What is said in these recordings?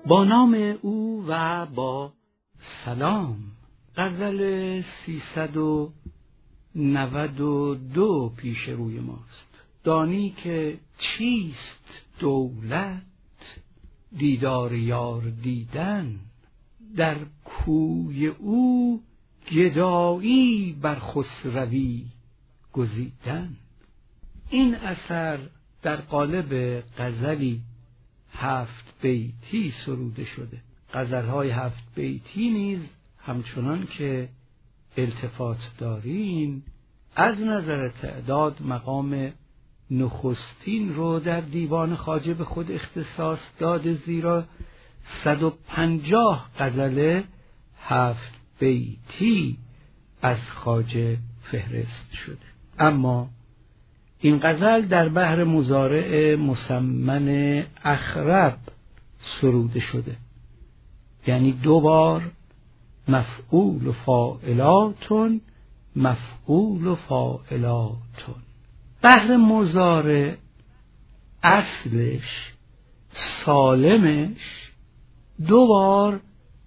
با نام او و با سلام. غزل 392 پیش روی ماست. دانی که چیست دولت، دیدار یار دیدن، در کوی او گدایی بر خسروی گزیدن. این اثر در قالب غزلی 7 بیتی سروده شده. غزل‌های 7 بیتی نیز همچنان که التفات داریم از نظر تعداد مقام نخستین رو در دیوان خواجه به خود اختصاص داده، زیرا 150 غزل 7 بیتی از خواجه فهرست شده. اما این غزل در بحر مضارع مسمن اخرب سروده شده، یعنی 2 بار مفعول و فاعلاتون مفعول و فاعلاتون. بحر مضارع اصلش سالمش 2 بار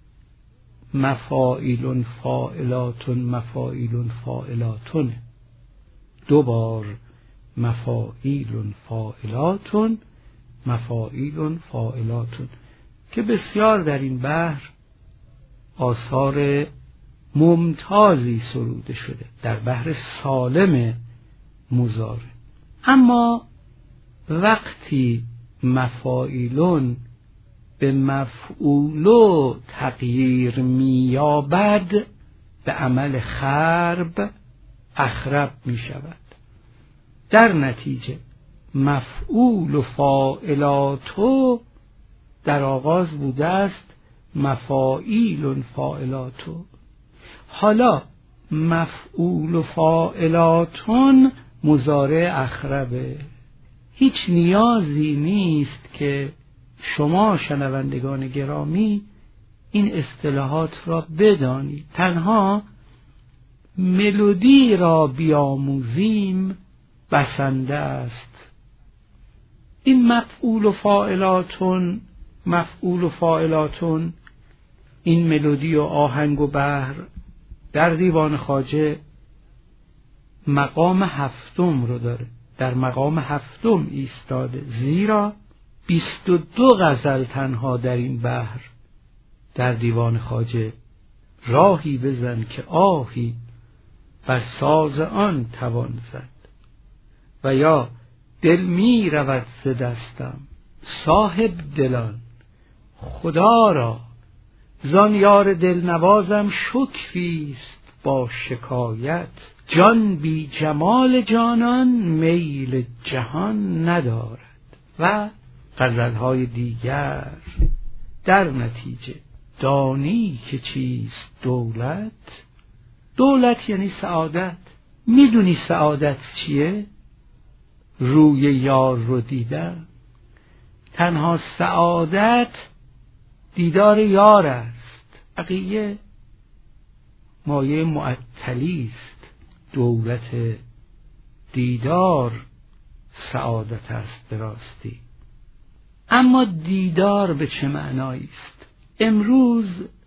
مفاعیل فاعلاتون مفاعیل فاعلاتونه. 2 بار مفاعیل فاعلاتون مفاعیل فاعلاتون که بسیار در این بحر آثار ممتازی سروده شده در بحر سالم مضارع. اما وقتی مفاعیلون به مفعولو تغییر می‌یابد به عمل خرب اخرب می شود. در نتیجه مفعول و فاعلاتو در آغاز بوده است مفاعیل فاعلاتو، حالا مفعول و فاعلاتون مضارع اخربه. هیچ نیازی نیست که شما شنوندگان گرامی این اصطلاحات را بدانید، تنها ملودی را بیاموزیم بسنده است. این مفعول و فاعلاتون مفعول و فاعلاتون، این ملودی و آهنگ و بحر در دیوان خواجه مقام 7 رو داره، در مقام 7 ایستاده، زیرا 22 غزل تنها در این بحر در دیوان خواجه. راهی بزن که آهی بر ساز آن توان زد، و یا دل می رود ز دستم صاحب دلان خدا را، زان یار دل نوازم شکریست با شکایت، جان بی جمال جانان میل جهان ندارد. و غزلهای دیگر. در نتیجه دانی که چیست دولت، دولت یعنی سعادت. میدونی سعادت چیه؟ روی یار رو دیدن. تنها سعادت دیدار یار است، بقیه مایه معطلی است. دولت دیدار سعادت است به راستی. اما دیدار به چه معنایی است؟ امروز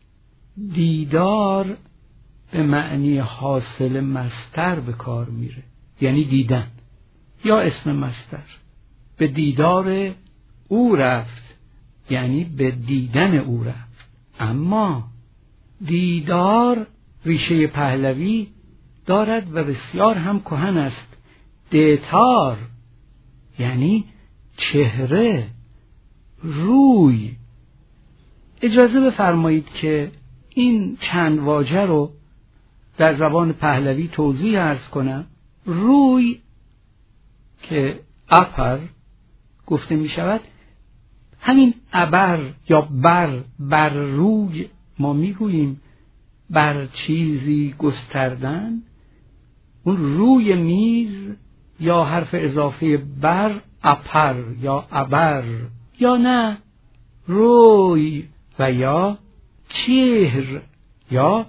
دیدار به معنی حاصل مصدر به کار میره، یعنی دیدن، یا اسم مصدر. به دیدار او رفت یعنی به دیدن او رفت. اما دیدار ریشه پهلوی دارد و بسیار هم کهن است. دیتار یعنی چهره، روی. اجازه بفرمایید که این چند واژه رو در زبان پهلوی توضیح عرض کنم. روی که اپر گفته می شود، همین ابر یا بر روی ما می گوییم بر چیزی گستردن. اون روی میز یا حرف اضافه بر اپر یا ابر، یا نه روی و یا چهر یا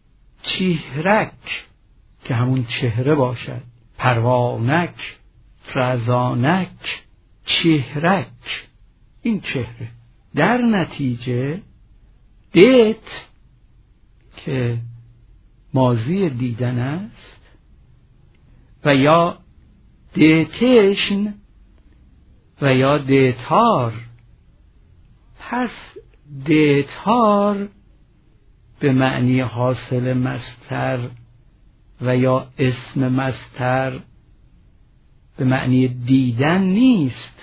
چهرک که همون چهره باشد. پروانک، فرزانک، چهرک، این چهره. در نتیجه دیت که ماضی دیدن است و یا دیتیشن و یا دیتار. پس دیتار به معنی حاصل مصدر و یا اسم مصدر به معنی دیدن نیست.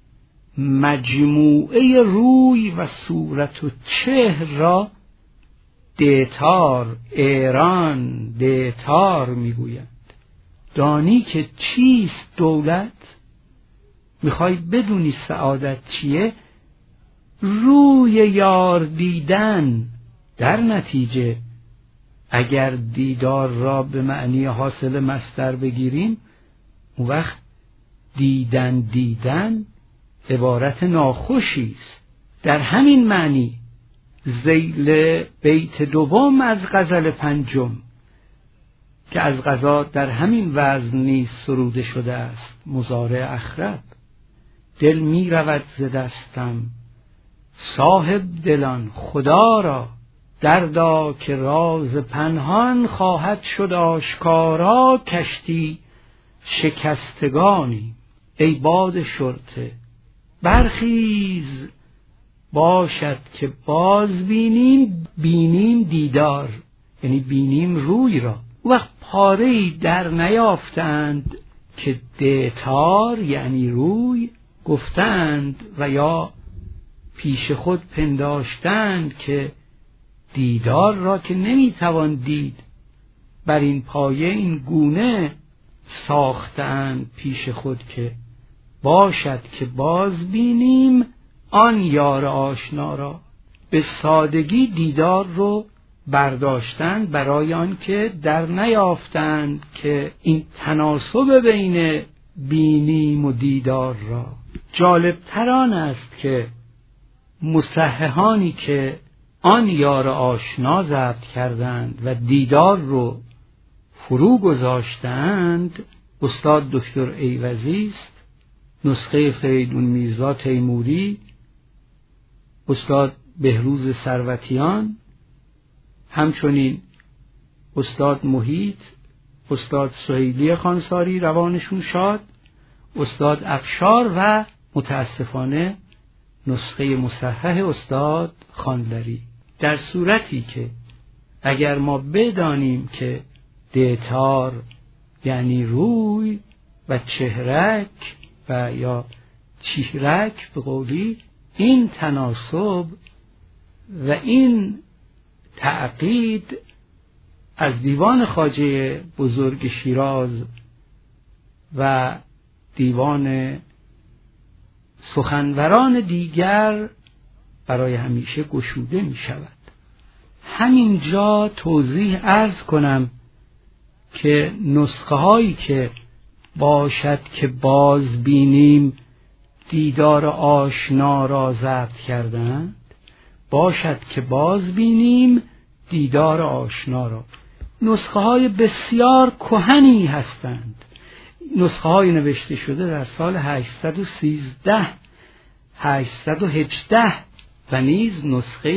مجموعه روی و صورت و چهر را دیتار، ایران دیتار میگویند. دانی که چیست دولت؟ میخوای بدونی سعادت چیه؟ روی یار دیدن. در نتیجه اگر دیدار را به معنی حاصل مصدر بگیریم، اون وقت دیدن عبارت ناخوشی است. در همین معنی ذیل بیت دوم از غزل پنجم که از قضا در همین وزن نیز سروده شده است، مضارع اخرب: دل می رود ز دستم صاحب دلان خدا را، دردا که راز پنهان خواهد شد آشکارا، کشتی شکستگانی ای باد شرطه برخیز، باشد که باز بینیم دیدار، یعنی بینیم روی را. وقت پاره‌ای در نیافتند که دیتار یعنی روی گفتند و یا پیش خود پنداشتند که دیدار را که نمیتوان دید، بر این پایه این گونه ساختند پیش خود که باشد که باز بینیم آن یار آشنا را. به سادگی دیدار رو برداشتند برای آن که در نیافتند که این تناسب بین بینیم و دیدار را. جالب تر آن است که مصححانی که آن یار آشنا ضبط کردند و دیدار رو فرو گذاشتند استاد دکتر ایوزی است، نسخه فریدون میرزا تیموری، استاد بهروز ثروتیان، همچنین استاد محیط، استاد سهیلی خانساری روانشون شاد، استاد افشار و متاسفانه نسخه مصحح استاد خاندری. در صورتی که اگر ما بدانیم که دیتار یعنی روی و چهرک و یا چهرک به قولی، این تناسب و این تعقید از دیوان خواجه بزرگ شیراز و دیوان سخنوران دیگر برای همیشه گشوده می شود. همینجا توضیح عرض کنم که نسخه هایی که باشد که باز بینیم دیدار آشنا را ضبط کردند، باشد که باز بینیم دیدار آشنا را، نسخه های بسیار کهنی هستند. نسخه های نوشته شده در سال 813 818 و نیز نسخه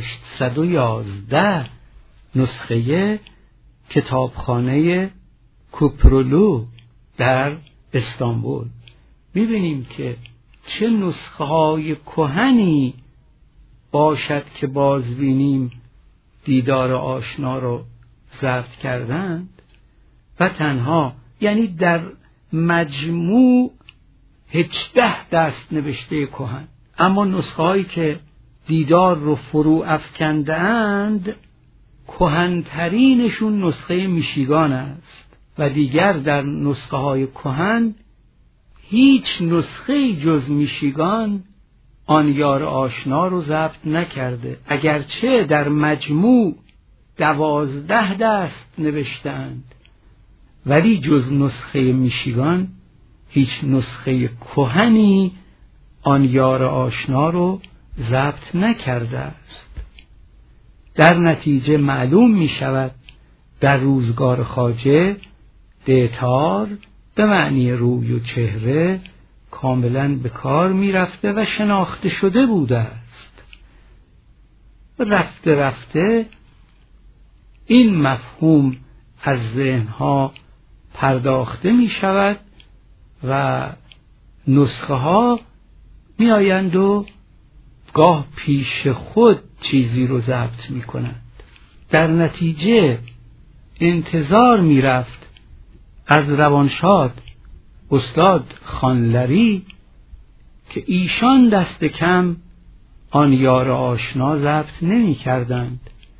811 نسخه کتابخانه کوپرولو در استانبول. می‌بینیم که چه نسخه های کهنی باشد که باز بینیم دیدار آشنا رو ضبط کردند و تنها یعنی در مجموع 18 دست نوشته کهن. اما نسخه هایی که دیدار رو فرو افکنده اند کهن‌ترینشون نسخه میشیگان است و دیگر در نسخه های کهن هیچ نسخه جز میشیگان آن یار آشنا رو ضبط نکرده، اگرچه در مجموع 12 دست نوشتند، ولی جز نسخه میشیگان هیچ نسخه کهنی آن یار آشنا رو ضبط نکرده است. در نتیجه معلوم می شود در روزگار خواجه دیتار به معنی روی و چهره کاملا به کار می رفته و شناخته شده بوده است. رفته رفته این مفهوم از ذهنها پرداخته می شود و نسخه ها می آیند و گاه پیش خود چیزی رو ضبط می کنند. در نتیجه انتظار می رفت از روانشاد استاد خانلری که ایشان دست کم آن یار آشنا ضبط نمی کردند،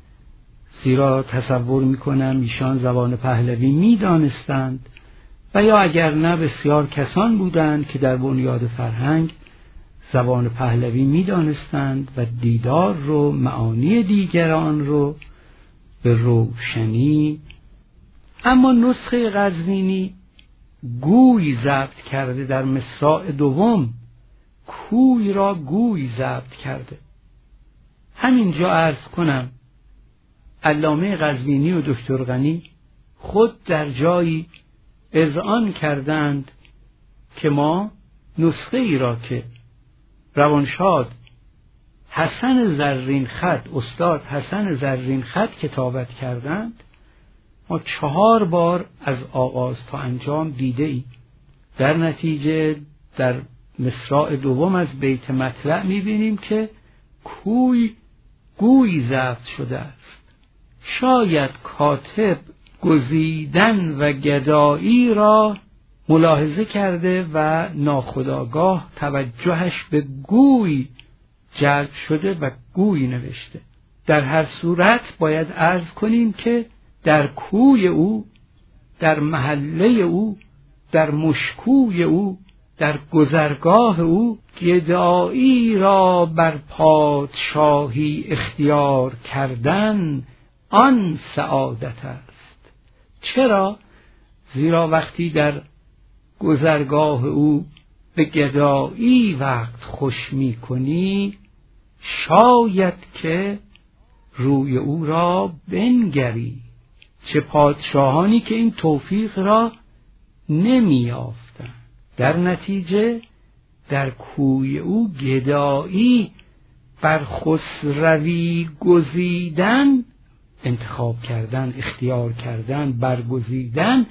زیرا تصور می کنم ایشان زبان پهلوی می دانستند و یا اگر نه بسیار کسان بودند که در بنیاد فرهنگ زبان پهلوی می دانستند و دیدار رو، معانی دیگران رو به روشنی. اما نسخه قزوینی گوی ضبط کرده، در مصرع دوم کوی را گوی ضبط کرده. همینجا عرض کنم علامه قزوینی و دکتر غنی خود در جایی اذعان کردند که ما نسخه ای را که روانشاد حسن زرین خط، استاد حسن زرین خط کتابت کردند، ما 4 بار از آغاز تا انجام دیده ای. در نتیجه در مصرع دوم از بیت مطلع می‌بینیم که کوی گوی ضبط شده است. شاید کاتب گزیدن و گدایی را ملاحظه کرده و ناخودآگاه توجهش به گوی جلب شده و گوی نوشته. در هر صورت باید عرض کنیم که در کوی او، در محله او، در مشکوی او، در گذرگاه او گدایی را بر پادشاهی اختیار کردن آن سعادت است. چرا؟ زیرا وقتی در گذرگاه او به گدایی وقت خوش می کنی، شاید که روی او را بنگری. چه پادشاهانی که این توفیق را نمی یافتند. در نتیجه در کوی او گدایی بر خسروی گزیدن، انتخاب کردن، اختیار کردن، برگزیدن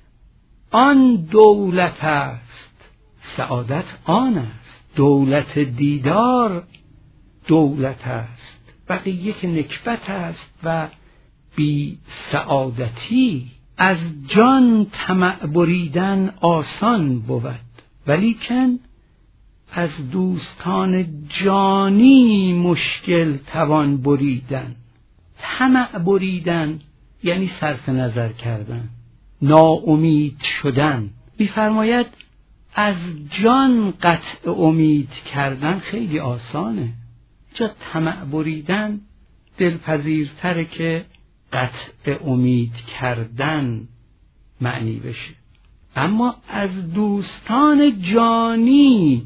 آن دولت است. سعادت آن است. دولت دیدار دولت است. بقیه که نکبت است و بی سعادتی. از جان طمع بریدن آسان بود، ولیکن از دوستان جانی مشکل توان بریدن. طمع بریدن یعنی صرف نظر کردن، ناامید شدن. می‌فرماید از جان قطع امید کردن خیلی آسانه. چه طمع بریدن دلپذیرتره که قطع امید کردن معنی بشه. اما از دوستان جانی،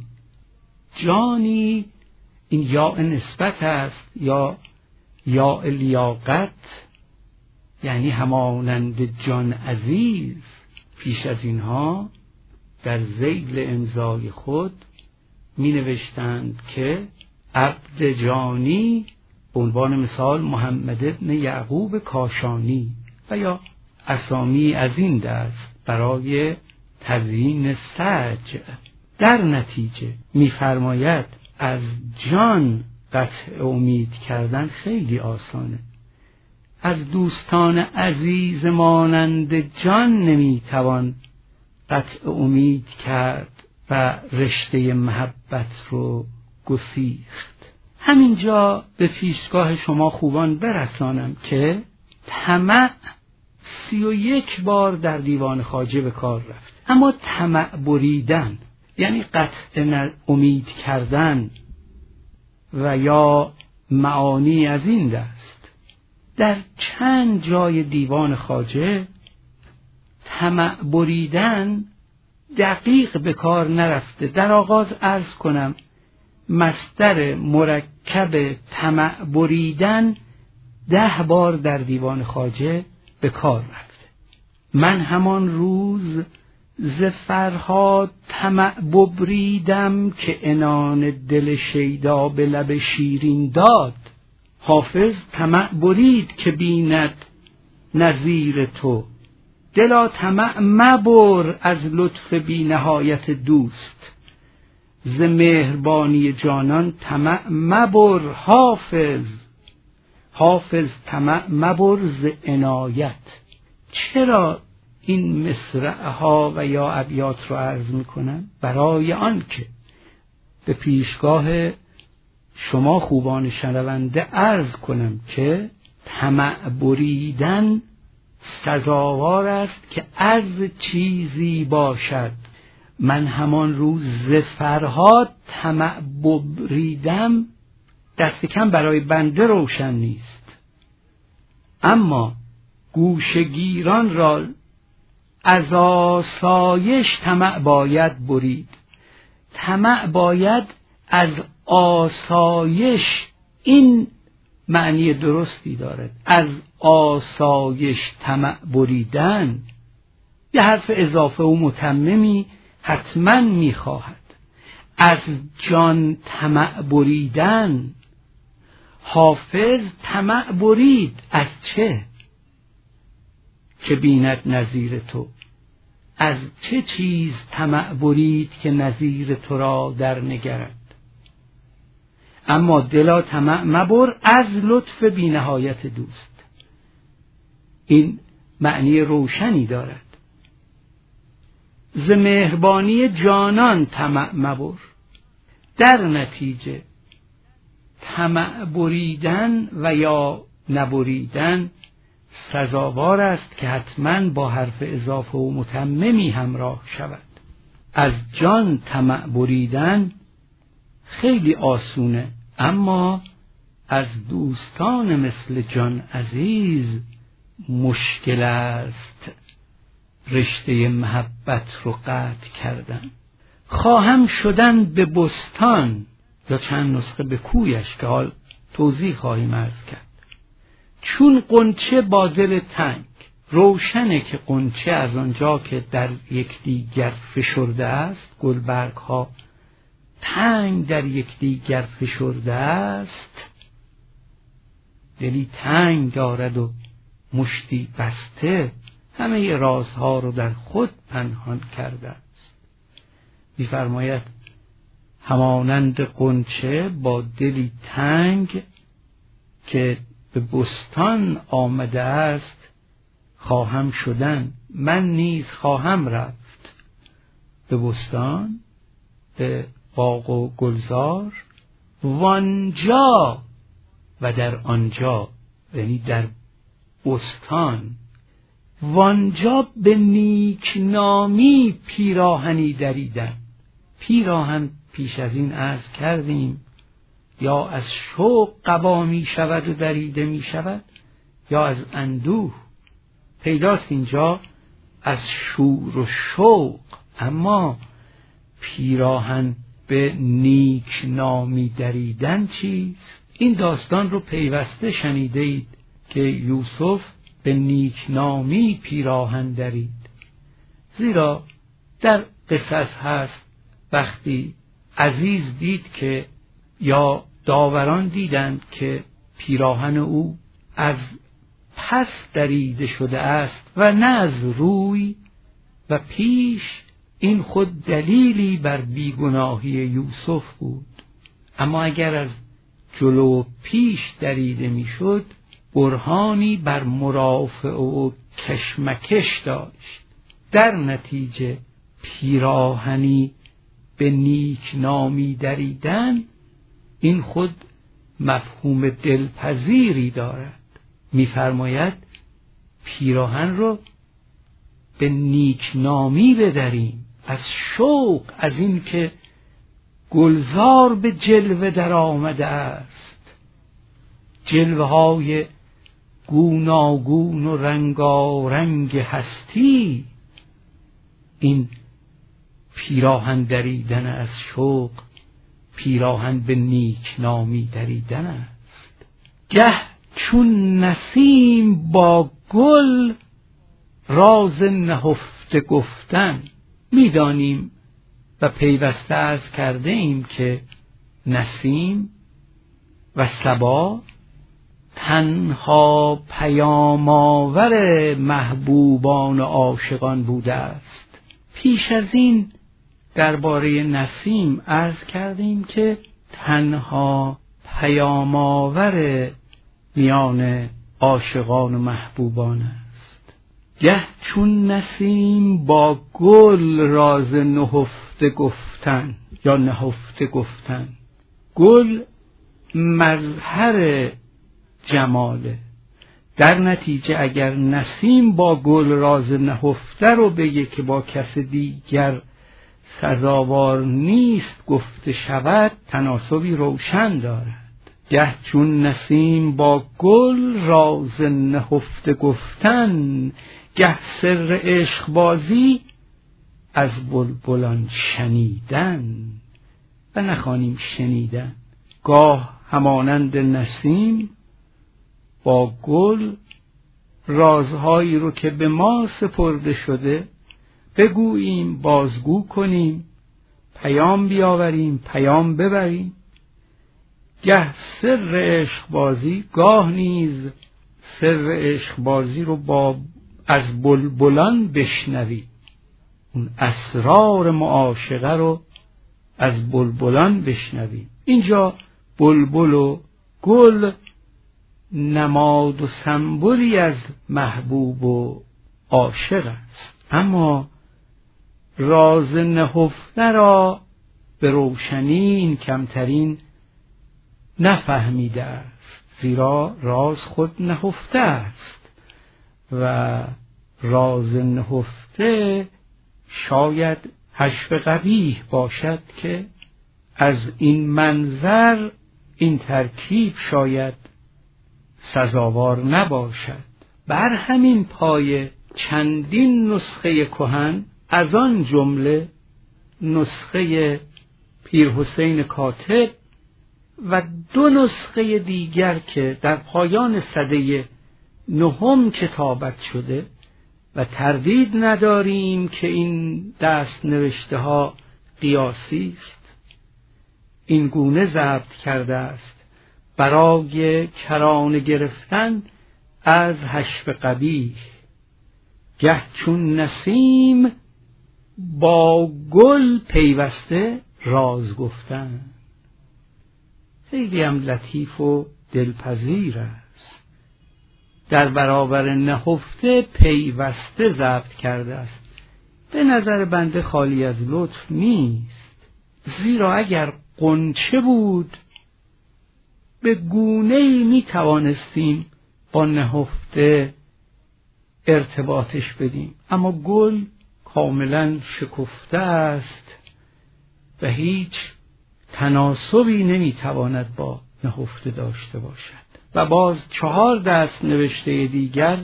جانی این یا نسبت است یا لیاقت، یعنی همانند جان عزیز. پیش از اینها در ذیل امضای خود می نوشتند که عبد جانی، به عنوان مثال محمد ابن یعقوب کاشانی و یا اسامی از این دست برای تزیین سجع. در نتیجه می‌فرماید از جان قطع امید کردن خیلی آسانه. از دوستان عزیز مانند جان نمیتوان قطع امید کرد و رشته محبت رو گسیخت. همینجا به پیشگاه شما خوبان برسانم که طمع 31 بار در دیوان خواجه به کار رفت. اما طمع بریدن یعنی قطع امید کردن و یا معانی از این دست در چند جای دیوان خواجه طمع بریدن دقیق به کار نرفته. در آغاز عرض کنم مصدر مرکب طمع بریدن 10 بار در دیوان خواجه به کار رفته. من همان روز ز فرهاد طمع ببریدم که عنان دل شیدا به لب شیرین داد. حافظ طمع برید که بیند نظیر تو، دلا طمع مبر از لطف بی نهایت دوست. ز مهربانی جانان طمع مبر حافظ، حافظ طمع مبر ز عنایت. چرا این مصرعها و یا ابیات رو عرض میکنم؟ برای آن که به پیشگاه شما خوبان شنونده عرض کنم که طمع بریدن سزاوار است که از چیزی باشد. من همان روز ز فرهاد طمع ببریدم، دست کم برای بنده روشن نیست. اما گوشگیران را از آسایش طمع باید برید. طمع باید از آسایش، این معنی درستی دارد. از آسایش طمع بریدن یه حرف اضافه و متممی حتما میخواهد. از جان طمع بریدن، حافظ طمع برید از چه؟ که بیند نظیر تو. از چه چیز طمع برید که نظیر تو را در نگرد؟ اما دلا طمع مبر از لطف بی نهایت دوست. این معنی روشنی دارد. ز مهربانی جانان طمع مبر. در نتیجه طمع بریدن و یا نبریدن سزاوار است که حتما با حرف اضافه و متممی همراه شود. از جان طمع بریدن خیلی آسونه، اما از دوستان مثل جان عزیز مشکل است رشته محبت رو قطع کردن. خواهم شدن به بستان، یا چند نسخه به کویش که حال توضیح خواهیم عرض کرد. چون غنچه با دل تنگ. روشنه که غنچه از آنجا که در یکدیگر فشرده است، گلبرگ ها تنگ در یکدیگر فشرده است، دلی تنگ دارد و مشتی بسته، همه رازها رو در خود پنهان کرده است. می‌فرماید همانند غنچه با دلی تنگ که به بستان آمده است، خواهم شدن، من نیز خواهم رفت به بستان، به باغ و گلزار، وانجا و در آنجا، یعنی در بستان، وانجا به نیکنامی پیراهنی دریدن. پیراهن پیش از این عرض کردیم یا از شوق قبا می شود و دریده می شود یا از اندوه. پیداست اینجا از شور و شوق، اما پیراهن به نیکنامی دریدن چیست؟ این داستان رو پیوسته شنیده اید که یوسف به نیکنامی پیراهن درید. زیرا در قصص هست وقتی عزیز دید که یا داوران دیدند که پیراهن او از پس دریده شده است و نه از روی و پیش، این خود دلیلی بر بیگناهی یوسف بود. اما اگر از جلو پیش دریده میشد، برهانی بر مرافع و کشمکش داشت. در نتیجه پیراهنی به نیکنامی دریدن، این خود مفهوم دلپذیری دارد. می‌فرماید پیراهن رو به نیکنامی بدریم، از شوق، از این که گلزار به جلوه در آمده است، جلوه های گوناگون و رنگارنگ هستی. این پیراهن دریدن از شوق، پیراهن به نیکنامی دریدن است. گه چون نسیم با گل راز نهفته گفتن. میدانیم و پیوسته عرض کرده ایم که نسیم و صبا تنها پیام آور محبوبان و عاشقان بوده است. پیش از این درباره نسیم عرض کردیم که تنها پیام آور میان عاشقان و محبوبان است. گه چون نسیم با گل راز نهفته گفتن یا نهفته گفتن. گل مظهر جماله. در نتیجه اگر نسیم با گل راز نهفته رو بگه که با کس دیگر سزاوار نیست گفته شود، تناسبی روشن دارد. گه چون نسیم با گل راز نهفته گفتن، گه سر عشق بازی از بلبلان شنیدن و نخوانیم شنیدن. گاه همانند نسیم با گل رازهایی رو که به ما سپرده شده بگوییم، بازگو کنیم، پیام بیاوریم، پیام ببریم. گه سر عشق بازی، گاه نیز سر عشق بازی رو از بلبلان بشنویم. اون اسرار معاشقه رو از بلبلان بشنویم. اینجا بلبل و گل نماد و سمبولی از محبوب و عاشق است. اما راز نهفته را به روشنی این کمترین نفهمیده است، زیرا راز خود نهفته است و راز نهفته شاید حشو قبیح باشد که از این منظر این ترکیب شاید سزاوار نباشد. بر همین پایه چندین نسخه کهن، از آن جمله نسخه پیرحسین کاتب و 2 نسخه دیگر که در پایان سده 9 کتابت شده و تردید نداریم که این دست نوشته ها قیاسی است، این گونه ضبط کرده است برای کرانه گرفتن از حشو قبیح. گه چون نسیم با گل پیوسته راز گفتن. خیلی هم لطیف و دلپذیر است. در برابر نهفته پیوسته ضبط کرده است. به نظر بنده خالی از لطف نیست، زیرا اگر غنچه بود به گونه‌ای می توانستیم با نهفته ارتباطش بدیم، اما گل کاملا شکفته است و هیچ تناسبی نمیتواند با نهفته داشته باشد. و باز 4 دست نوشته دیگر،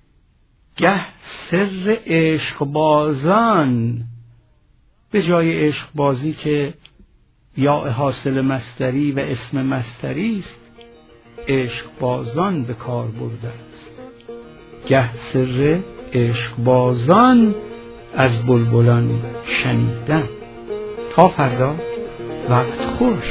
گه سر عشق بازان به جای عشق بازی که یا حاصل مصدری و اسم مصدری است، عشق بازان به کار برده است. گه سر عشق بازان از بلبلان شنیدن. تا فردا، وقت خوش.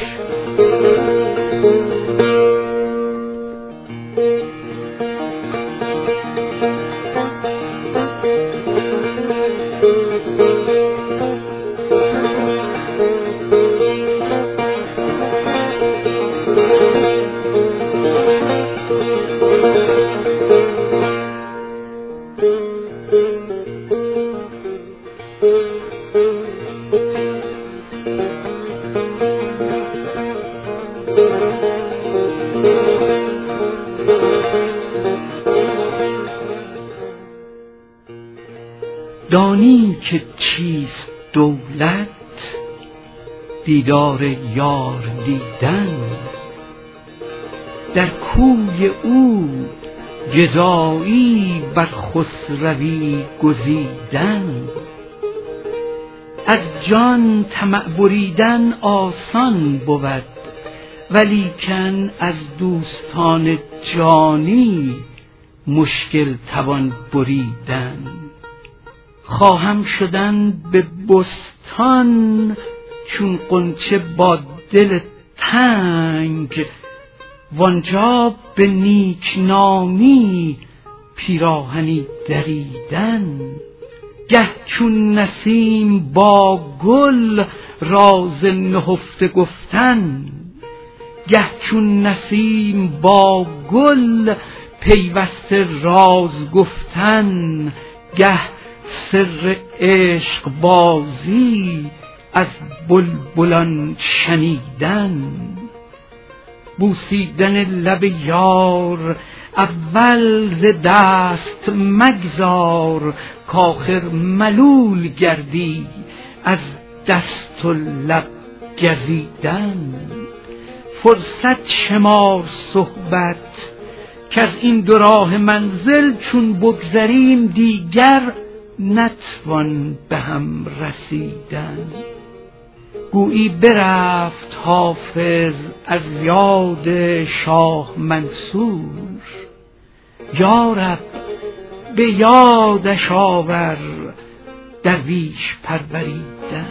دانی که چیست دولت؟ دیدار یار دیدن، در کوی او گدایی بر خسروی گزیدن. از جان طمع بریدن آسان بود، ولیکن از دوستان جانی مشکل توان بریدن. خواهم شدن به بستان چون غنچه با دل تنگ، وانجا به نیکنامی پیراهنی دریدن، گه چون نسیم با گل راز نهفته گفتن، گه چون نسیم با گل پیوسته راز گفتن، گه سر عشق بازی از بلبلان شنیدن. بوسیدن لب یار اول ز دست مگذار، کآخر ملول گردی از دست و لب گزیدن. فرصت شمار صحبت کز این دو راه منزل چون بگذریم دیگر نتوان به هم رسیدن. گویی برفت حافظ از یاد شاه منصور، یارب به یادش آور درویش پروریدن.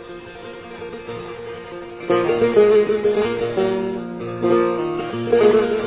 Thank you.